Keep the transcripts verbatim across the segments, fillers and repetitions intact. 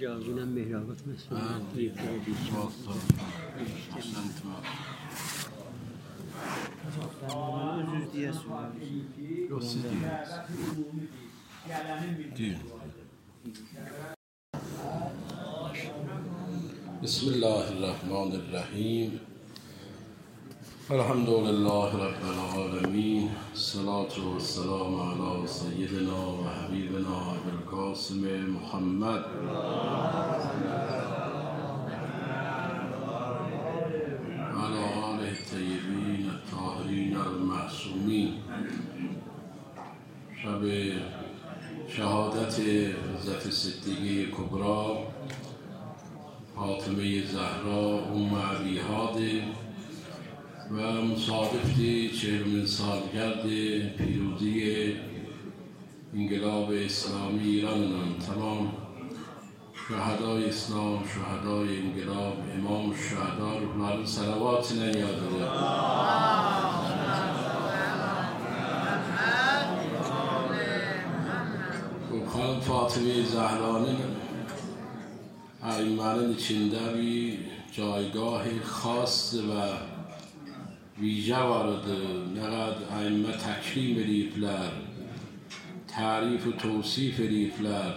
جاگونم مهرابات مسئول özür diyesin. Yoksa değil. Bismillahirrahmanirrahim. Elhamdülillahi Rabbil alemin. Salatu ve selamu ala seyyidina ve habibina Ebil Kasım Muhammed. Ala alihi teyyibin, tahirin el-ma'sumin. شب شهادت حضرت صدیقه کبری فاطمه زهرا ام ابیهاد و مصادف چهلمین سالگرد پیروزی انقلاب اسلامی ایران. تمام شهدای اسلام، شهدای انقلاب، امام الشهدا رو صلوات نیاده. خانم فاطمه زهرa'nın ائمه‌nin içinde bir جایگاه خاص و ویژه vardı. Ne kadar ائمه تکریم edipler, tarif و توصیف edipler.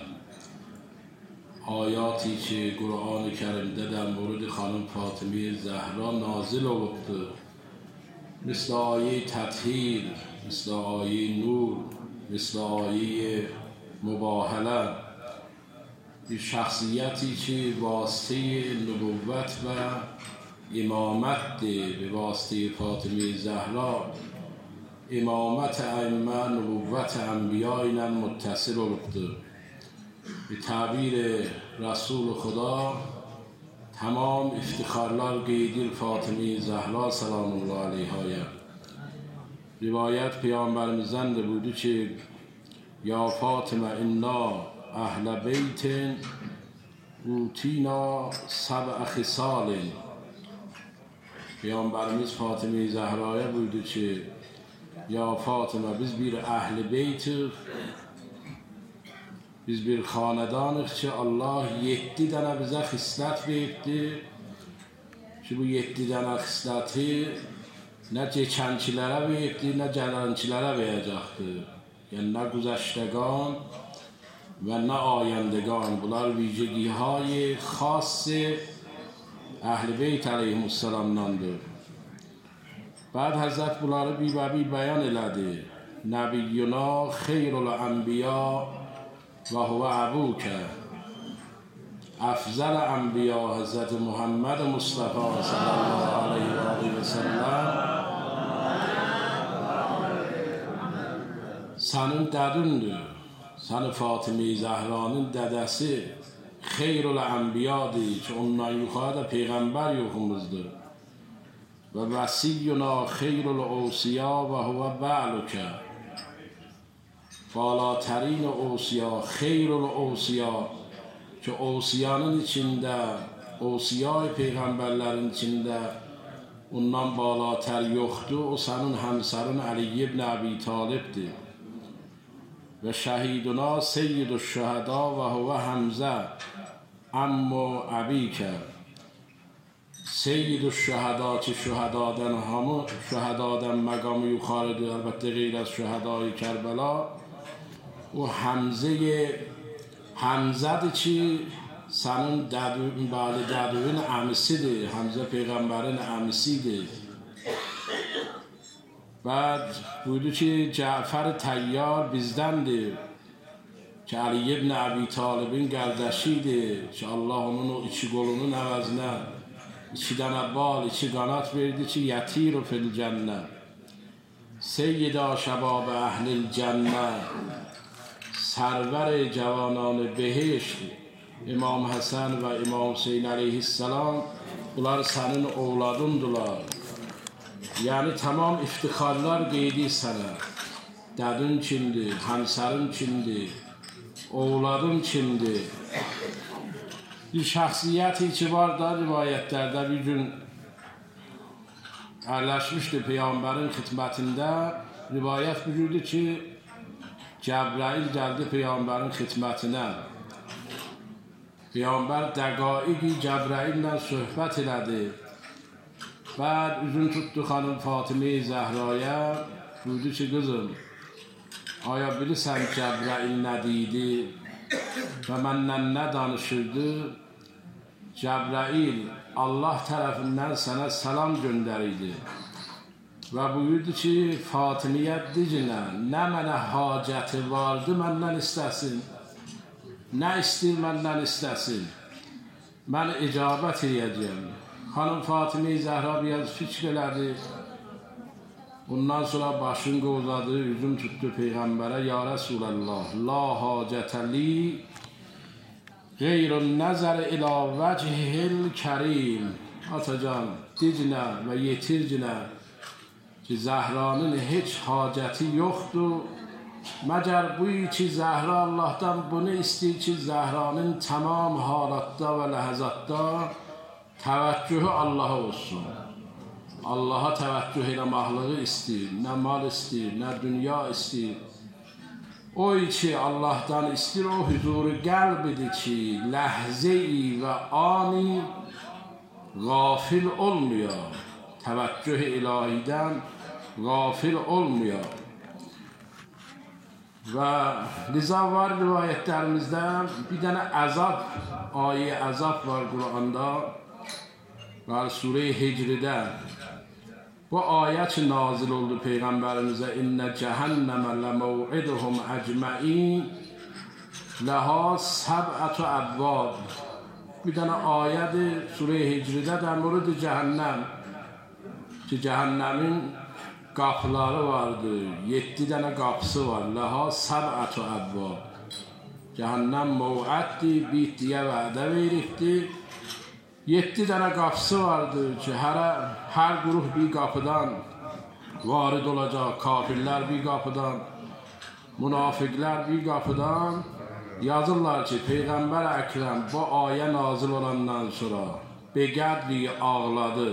آیاتی که قرآن کریم'de در مورد خانم فاطمه زهرا نازل olubdu. مثل آیه تطهیر، مثل آیه نور، مثل آیه مباهله. bir şahsiyeti ki vasıta nübüvvet ve imamettir. به واسطه فاطمه زهرا امامت ائمه نبوت انبیا اینم متصل olubdu. به تعبیر رسول خدا تمام افتخارlar qeydir فاطمه زهرا سلام الله علیها. Rivayet peygamberimizden de buydu ki Ya Fatıma inna ahle beytin utina sab'a khisalin. Peygamberimiz Fatıma Zehra'ya buyurdu ki Ya Fatıma biz bir ehli beytik, biz bir hanedanıq ki Allah yedi dənə bizə xislət verdi ki bu yedi dənə xisləti nə keçənkilərə verdi, nə gələnkilərə verəcəkdir. یعنی نه گذشتگان و نه آیندگان. bunlar ویژگی های خاص اهل بیت علیهم السلام'dandır. بعد حضرت bunları bir bir beyan elədi. Nəbiyyuna xeyrul enbiya ve huve abuke. Afzal enbiya Hazret Muhammed Mustafa sallallahu aleyhi ve sellem sənin dədindir. Səni Fatıma Zehra'nın dədəsi xeyrul enbiyadır ki ondan yuxarı da peyğəmbər yoxumuzdur. Və vəsiyyuna xeyrul اوصیا və huvə ba'lukə. Balatərin اوصیا xeyrul اوصیا ki اوصیanın içində, اوصiyay peyğəmbərlərin içində ondan balatər yoxdur. O sənin həmsərin Əli ibn Əbi Talibdir. و شهیدنا سید الشهدا و هو حمزه اما ابیک. سید الشهدا که شهدادن همه شهدادن مقام یوخارد البته غیر از شهدای کربلا و حمزه حمزه که سنون دادوین بالا دادوین امسیده. حمزه پیغمبرین امسیده. بعد buyurdu ki Cafer Tayyar bizdendir ki Ali ibn Abi Talib'in kardeşiydi ki Allah onun o iki kolunun əvəzinə iki dənə bal, iki qanat verdi ki yetiru fil cennet. Seyyida şebab ehlil cennet, server cavanان behişt İmam Hasan ve İmam Hüseyin aleyhisselam bunlar senin oğladındılar. Yani tamam iftiharlar qeydi sənə. Dədin kimdir, həmsərin kimdir, oğladın kimdir. Bir şəxsiyyəti ki var da rivayətlərdə bir gün ərləşmişdi Peyğəmbərin xidmətində. Rivayət buyurdu ki, Cəbrail gəldi Peyğəmbərin xidmətinə. Peyğəmbər dəqaiqi Cəbrəillə söhbət elədi. Bəd üzün tutdu xanım Fatimə-i Zəhraya, buyurdu ki, qızım, aya bilirsən Cəbrəil nə deydi və məndən nə danışırdı? Cəbrəil Allah tərəfindən sənə salam göndərirdi və buyurdu ki, Fatiməyə dicinə, nə mənə hacəti vardı məndən istəsin, nə istəyir məndən istəsin, mən icabət edəcəyəm. Xanım Fatimə-i Zəhra biraz fikr elədi. Ondan sonra başını qovladı, üzüm tutdu Peyğəmbərə, ya Rəsulallah, la hacətəli qeyrun nəzər ilə vəcihil kərim. Atacan, dicinə və yetircinə ki, Zəhranın heç hacəti yoxdur. Məgər bu ki, Zəhra Allahdan bunu istəyir ki, Zəhranın tamam halatda və ləhəzatda təvəccühü Allaha olsun. Allaha təvəccüh eləməklığı istəyir, nə mal istəyir, nə dünya istəyir. O ki, Allahdan istəyir, o huzuru qəlbidir ki, ləhzə-i və ani qafil olmuyor. Təvəccüh ilahidən qafil olmuyor. Və liza var rivayətlərimizdə bir dənə əzab, ayə əzab var Quranda və Surə-i Hicridə. Bu ayə ki nazil oldu Peyğəmbərimizə, İnnə cəhənnəmə ləməv'iduhum əcməin ləhə səb'ətü əbvab. Bir dənə ayədir Surə-i Hicridə də murud cəhənnəm ki, cəhənnəmin qapıları vardır, yeddi dənə qapısı var, ləhə səb'ətü əbvab. Cəhənnəm məv'əddir, bitdiyə vədə veribdir. Yeddi dənə qapısı vardır ki, hər, hər quruh bir qapıdan varid olacaq, kafirlər bir qapıdan, münafiqlər bir qapıdan. Yazırlar ki, Peyğəmbər Əkrəm bu ayə nazil olandan sonra beqədri ağladı,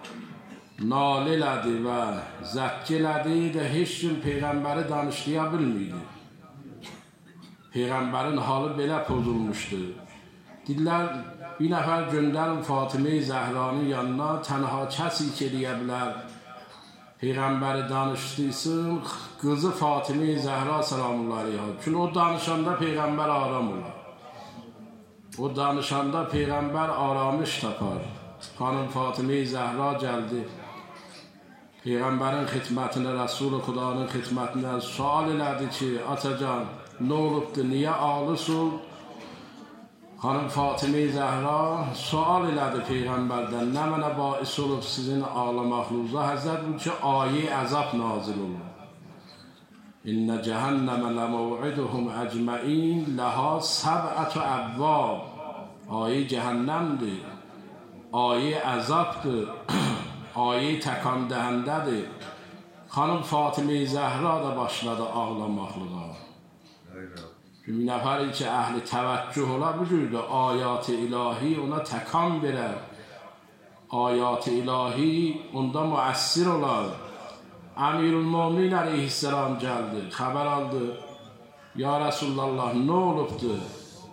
nal elədi və zəkk elədi də heç kim Peyğəmbəri danışlaya bilmiydi. Peyğəmbərin halı belə pozulmuşdu. Dedilər, bir nəfər göndərin Fatimə-i Zəhranın yanına, tənha kəsi ki eləyə bilər, Peyğəmbəri danışdırsın, qızı Fatimə-i Zəhra salamullah aleyha. Çünki o danışanda Peyğəmbər aram olur. O danışanda Peyğəmbər aramış tapar. Xanım Fatimə-i Zəhra gəldi. Peyğəmbərin xidmətinə, Rəsul-i Xudanın xidmətinə sual elədi ki, atacan, nə olubdur, niyə ağlısın? Xanım Fatimə-i Zəhra sual elədi Peyğəmbərdən, nə mənə bais olub sizin ağlamaqlığınıza? Həzrət bu ki, ayə əzab nazil olur. İnnə cəhənnəmə ləməv'iduhum əcməin ləhə səb'ətü əbvab. Ayə cəhənnəmdir, ayə əzabdır, ayə təkan dəhəndədir. Xanım Fatimə-i Zəhra da başladı ağlamaqlığa. Bir nəfəri ki, əhli təvəccüh ola bu cürdür, ayat-ı ilahi ona təkan verər. Ayat-ı ilahi onda müəssir olar. Əmirül-Mömin əleyhisselam gəldi, xəbər aldı. Ya Rəsullallah, nə olubdur?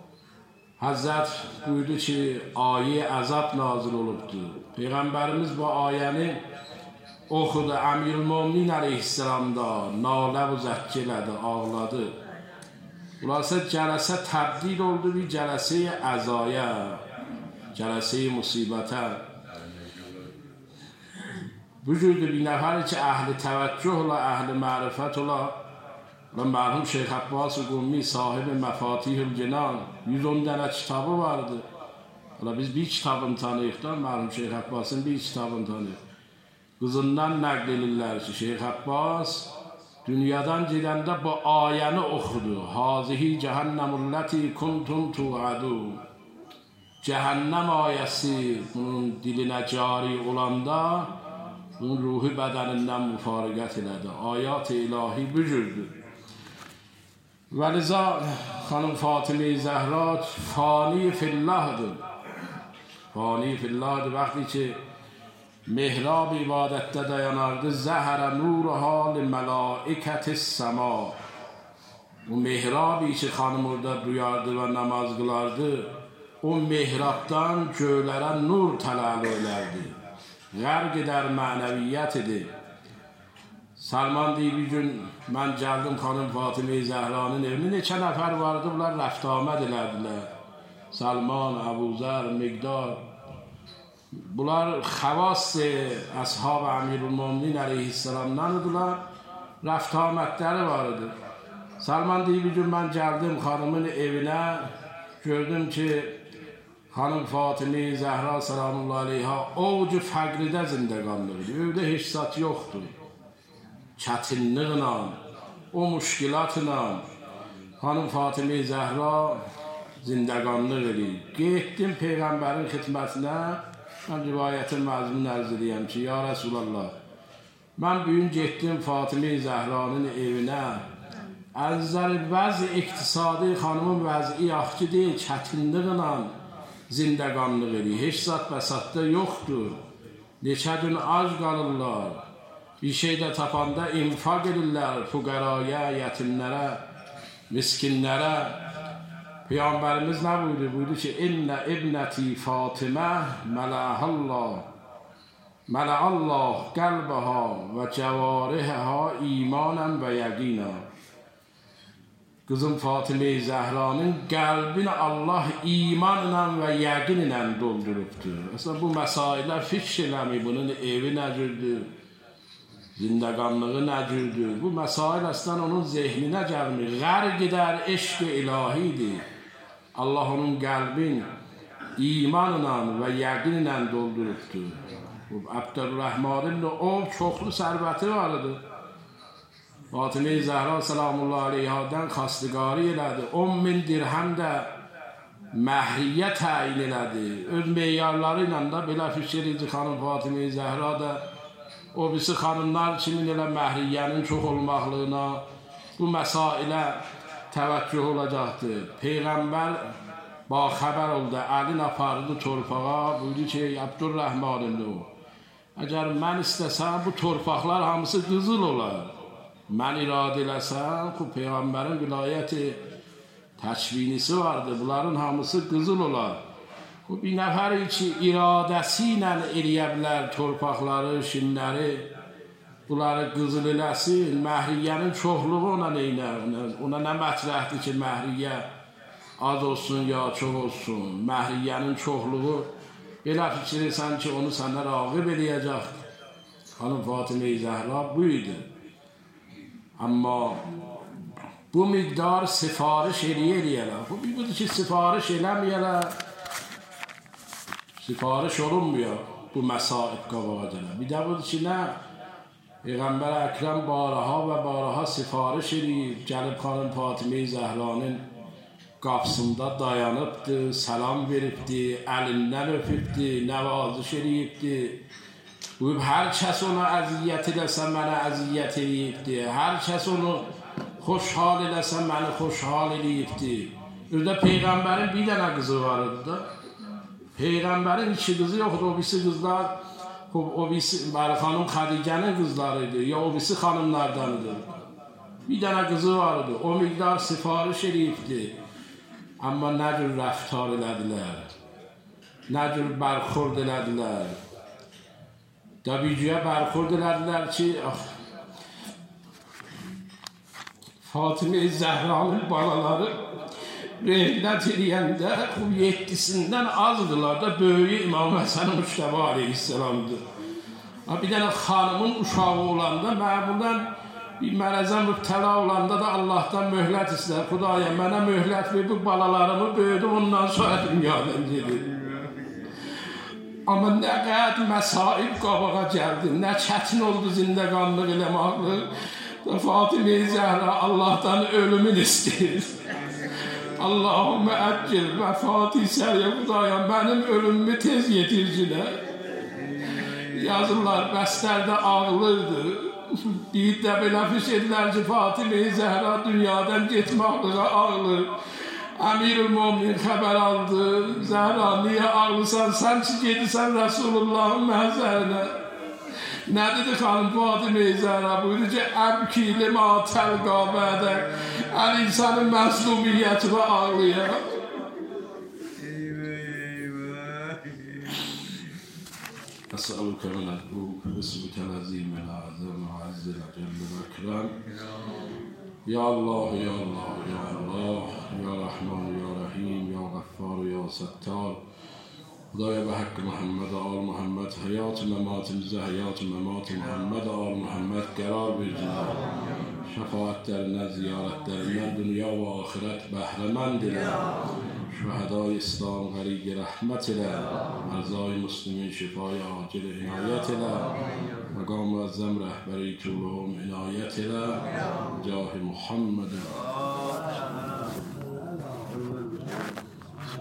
Həzrət buyurdu ki, ayə əzab nazil olubdur. Peyğəmbərimiz bu ayəni oxudu, Əmirül-Mömin əleyhisselam da nalə bu zəkk elədi, ağladı. Xülasə cələsə təbdil oldu bir cələsə əzaya, cələsə musibətə. Bu cürdür bir nəfəri ki, əhli təvəccüh ola, əhli mərifət ola. Mərhum Şeyx Abbas Qummi sahibi Məfatihül Cinan yüz on dənə kitabı vardı. Biz bir kitabını tanıyıq da, mərhum Şeyx Abbasın bir kitabını tanıyıq. Qızından nəql edirlər ki, Şeyx Abbas dünyadan gedəndə bu ayəni oxudu. Hazihi cəhənnəmulləti kuntum tu'adun. Cəhənnəm ayəsi bunun dilinə cari olanda bunun ruhi bədənindən müfariqət elədi. Ayat-ı ilahi bu cürdür. Və liza xanım Fatimə-i Zəhra fani fillahdır. Fani fillahdır. Vəqti ki mehrab ibadətdə dayanardı, zəhərə nuruha li mələikətis səma. Bu mehrabi ki xanım orada duyardı və namaz qılardı, o mehrabdan göylərə nur təlalı elədi. Qərq edər mənəviyyət idi. Salman deyib bir gün mən gəldim xanım Fatimə-i Zəhranın evini, neçə nəfər vardı, bunlar rəft amad elədilər. Salman, Əbuzər, Miqdar. Bunlar xavas əshab Əmirülmöminin əleyhisselamdan idiler. Rəft amədləri var idi. Salman deyib bir gün mən gəldim xanımın evinə, gördüm ki xanım Fatimə-i Zəhra salamullahi aleyha oğucu fəqridə zindəqanlıqdır. Evdə heç zat yoxdur. Çətinliklə, o müşkilatla xanım Fatimə-i Zəhra zindəqanlıq edir. Getdim Peyğəmbərin xidmətinə, mən rivayətin məzmununu ərz edəyəm ki, ya Rəsulallah, mən bugün getdim Fatimə-i Zəhranın evinə, əzəl vəzi iqtisadi xanımın vəzi yaxşı deyil, çətinliklə zindəqanlıq edir. Heç zat bəsatda yoxdur. Neçə gün ac qalırlar. Bir şeydə tapanda infaq edirlər fuqaraya, yetimlərə, miskinlərə. Peyğəmbərimiz nə buyurdu? Buyurdu ki, İnnə ibnəti Fatimə mələhallah, mələallah qəlbəha və cəvarihəha imanən və yəqinə. Kızım Fatimə-i Zəhranın qəlbini Allah imanla və yəqinlə doldurubdur. Aslında bu məsailə fikr eləmi, bunun evi nəcürdür, zindəqanlığı nəcürdür. Bu məsail aslında onun zehninə gəlmir. Qərq edər eşq-i ilahidir. Allah onun qəlbin imanla və yəqinlə doldurubdur. Abdurrahmanın o çoxlu sərvəti vardır. Fatimə-i Zəhra salamullahi aleyhadan xastiqari elədi. on min dirhəm də məhriyyə təyin elədi. Öz meyarları ilə də belə fikir edici xanım Fatimə-i Zəhra da o birisi xanımlar kimin elə məhriyyənin çox olmaqlığına bu məsailə təvəccüh olacaqdır. Peyğəmbər baxəbər oldu, əlin apardı torpağa, buyurdu ki, Abdurrahmanın o. Əgər mən istəsəm bu torpaqlar hamısı qızıl olar. Mən iradə eləsəm, Peyğəmbərin vilayəti təşvinisi vardır, bunların hamısı qızıl olar. Bir nəfər ki, iradəsi ilə eləyə bilər torpaqları, şinləri, bunları qızıl eləsin, məhriyyənin çoxluğu ona neynər? Ona nə mətrəhdir ki, məhriyyə az olsun ya çox olsun, məhriyyənin çoxluğu, belə fikir etsən ki, onu sənə rağib eləyəcək. Xanım Fatimə-i Zəhra bu idi. Amma bu miqdar sifariş eləyərlər. Bu bir budur ki, sifariş eləməyərlər, sifariş olunmuyor bu məsaib qabağa gələr. Bir də budur ki, nə? Peyğəmbər Əkrəm baraha və baraha sifariş eləyib, gəlib xanım Fatimə-i Zəhranın qapısında dayanıbdır, salam veribdir, əlindən öpübdir, nəvaziş eləyibdir. Buyub, hər kəs ona əziyyət eləsə, mənə əziyyət eləyibdir. Hər kəs onu xoşhal eləsə, məni xoşhal eləyibdir. Özdə Peyğəmbərin bir dənə qızı var idi da. Peyğəmbərin iki qızı yoxdur, o birisi qızlar, o birisi xanım Xədicənin qızları idi, ya o birisi xanımlardan idi. Bir dənə qızı var idi, o miqdar sifariş eləyibdir. Amma nə cür rəftar elədilər, nə cür bərxurd elədilər. Dəbicüyə bərxurd elədilər ki, Fatimə-i Zəhranın balaları rehlət eləyəndə yeddisindən azdılar da böyüyü İmam Həsən Müştəbə aleyhisselamdır. Bir dənə xanımın uşağı olanda, məmulən bir mərəzə mübtəla olanda da Allahdan möhlət istər. Xudaya, mənə möhlət ver, bu balalarımı böyüdüm, ondan sonra dünyadan gedir. Amma nə qəd məsaib qabağa gəldi, nə çətin oldu zindəqanlıq eləmaqlıq. Fatimə-i Zəhra Allahdan ölümün istəyir. Allahümmə əccil və Fatih Səriyə Xudaya, mənim ölümümü tez yetircinə. Yazırlar, bəstərdə ağlırdı. Bir də belə fikirlər ki, Fatimə-i Zəhra dünyadan getmaqlığa ağlır. Əmirülmöminin xəbər aldı, Zəhra, niyə ağlısan, sən ki gedirsən Rəsulullahın məhzərinə. Nə dedi xanım Fatimə-i Zəhra? Buyurdu ki, əbki limə təlqabədə, əl insanın məzlumiyyətinə ağlayır. أسألك من أدعوك باسمك العظيم الأعظم عز الجل الأكرم يا الله يا الله يا الله يا رحمن يا رحیم یا غفار یا ستار. خدایا به حق محمد آل محمد حیات ممات مثل حیات ممات محمد آل محمد قرار بگیرد. شفاعت در نه، زیارت در نه، دنیا و آخرت بهره‌مند اله. شهدای اسلام غریق رحمت اله. مرزای مسلمین شفای عاجل عنایت اله. مقام معظم رهبری کلهم عنایت اله. جاه محمد